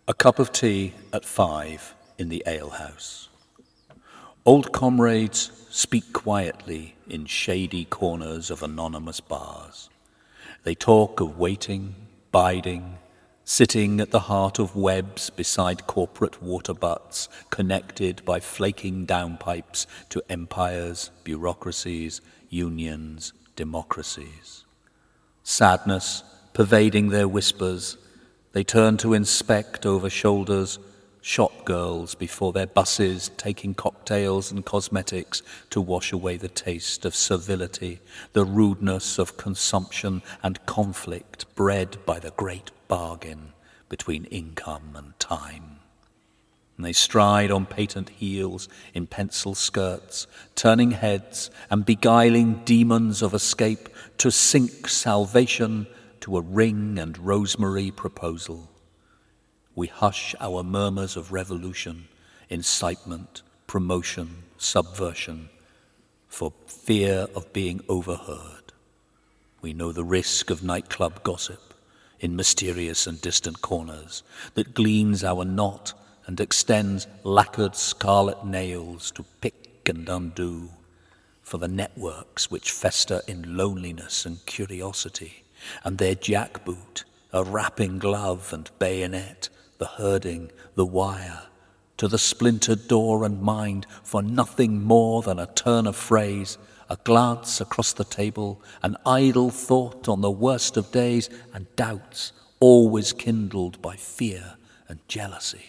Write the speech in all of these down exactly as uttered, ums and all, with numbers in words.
A cup of tea at five in the alehouse. Old comrades speak quietly in shady corners of anonymous bars. They talk of waiting, biding, sitting at the heart of webs beside corporate water butts connected by flaking downpipes to empires, bureaucracies, unions, democracies. Sadness pervading their whispers, they turn to inspect over shoulders shop girls before their buses taking cocktails and cosmetics to wash away the taste of servility, the rudeness of consumption and conflict bred by the great bargain between income and time. And they stride on patent heels in pencil skirts, turning heads and beguiling demons of escape to sink salvation to a ring and rosemary proposal. We hush our murmurs of revolution, incitement, promotion, subversion, for fear of being overheard. We know the risk of nightclub gossip in mysterious and distant corners that gleans our knot and extends lacquered scarlet nails to pick and undo, for the networks which fester in loneliness and curiosity, and their jackboot, a wrapping glove and bayonet, the herding, the wire, to the splintered door and mind for nothing more than a turn of phrase, a glance across the table, an idle thought on the worst of days, and doubts always kindled by fear and jealousy.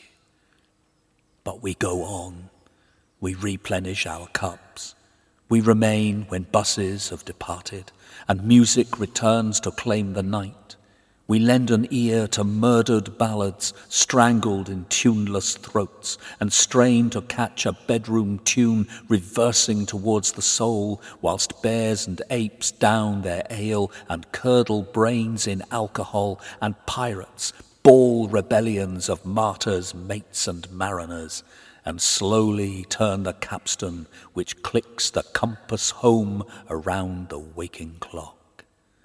But we go on, we replenish our cups, we remain when buses have departed and music returns to claim the night. We lend an ear to murdered ballads strangled in tuneless throats and strain to catch a bedroom tune reversing towards the soul whilst bears and apes down their ale and curdle brains in alcohol and pirates bawl rebellions of martyrs, mates and mariners and slowly turn the capstan which clicks the compass home around the waking clock.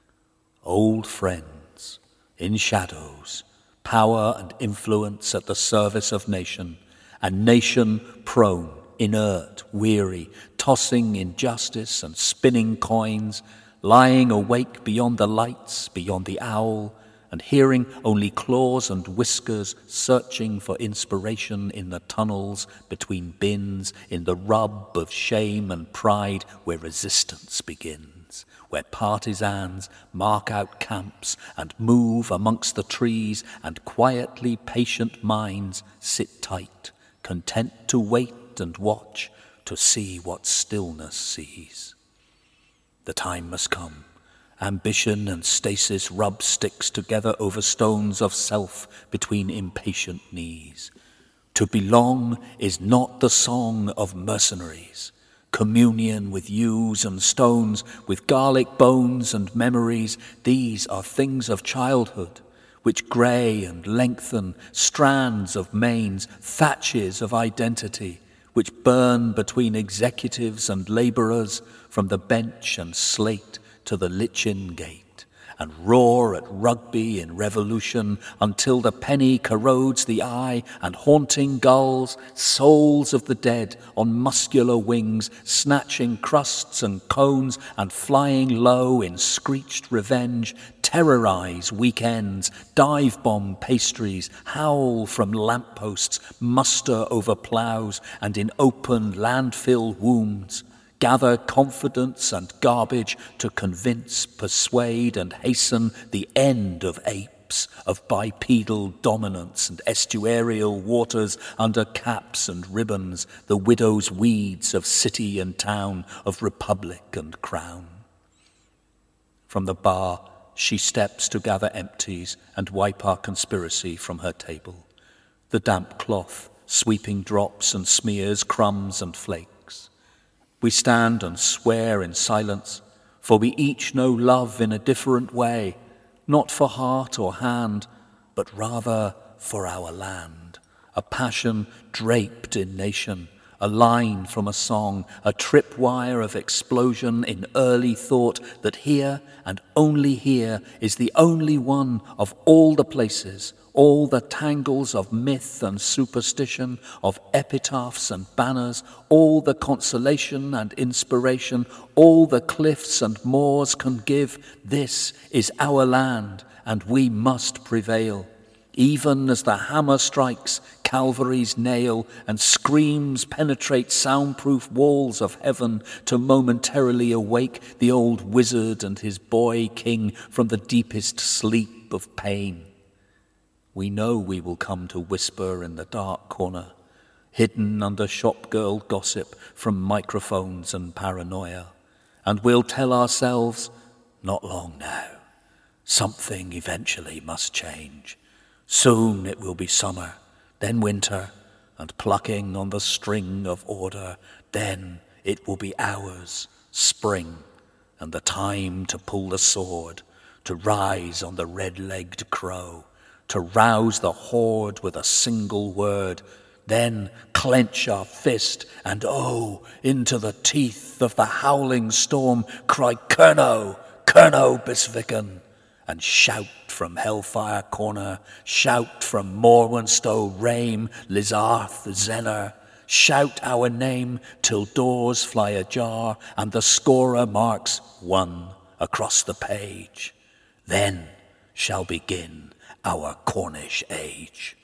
Old friends, in shadows, power and influence at the service of nation, and nation prone, inert, weary, tossing injustice and spinning coins, lying awake beyond the lights, beyond the owl, and hearing only claws and whiskers searching for inspiration in the tunnels between bins, in the rub of shame and pride where resistance begins, where partisans mark out camps and move amongst the trees and quietly patient minds sit tight, content to wait and watch to see what stillness sees. The time must come. Ambition and stasis rub sticks together over stones of self between impatient knees. To belong is not the song of mercenaries. Communion with yews and stones, with garlic bones and memories, these are things of childhood, which grey and lengthen, strands of manes, thatches of identity, which burn between executives and labourers from the bench and slate to the lichen gate, and roar at rugby in revolution until the penny corrodes the eye and haunting gulls, souls of the dead on muscular wings, snatching crusts and cones and flying low in screeched revenge, terrorize weekends, dive bomb pastries, howl from lampposts, muster over ploughs and in open landfill wombs, gather confidence and garbage to convince, persuade and hasten the end of apes, of bipedal dominance and estuarial waters under caps and ribbons, the widow's weeds of city and town, of republic and crown. From the bar she steps to gather empties and wipe our conspiracy from her table, the damp cloth sweeping drops and smears, crumbs and flakes. We stand and swear in silence, for we each know love in a different way, not for heart or hand, but rather for our land, a passion draped in nation, a line from a song, a tripwire of explosion in early thought that here and only here is the only one of all the places, all the tangles of myth and superstition, of epitaphs and banners, all the consolation and inspiration, all the cliffs and moors can give. This is our land, and we must prevail. Even as the hammer strikes Calvary's nail and screams penetrate soundproof walls of heaven to momentarily awake the old wizard and his boy king from the deepest sleep of pain. We know we will come to whisper in the dark corner, hidden under shopgirl gossip from microphones and paranoia, and we'll tell ourselves, not long now. Something eventually must change. Soon it will be summer, then winter, and plucking on the string of order. Then it will be ours, spring, and the time to pull the sword, to rise on the red-legged crow, to rouse the horde with a single word, then clench our fist and oh, into the teeth of the howling storm, cry Kerno, Kerno Bisviken, and shout from Hellfire Corner, shout from Morwenstow, Rame, Lizarth, Zenner, shout our name till doors fly ajar and the scorer marks one across the page. Then shall begin our Cornish age.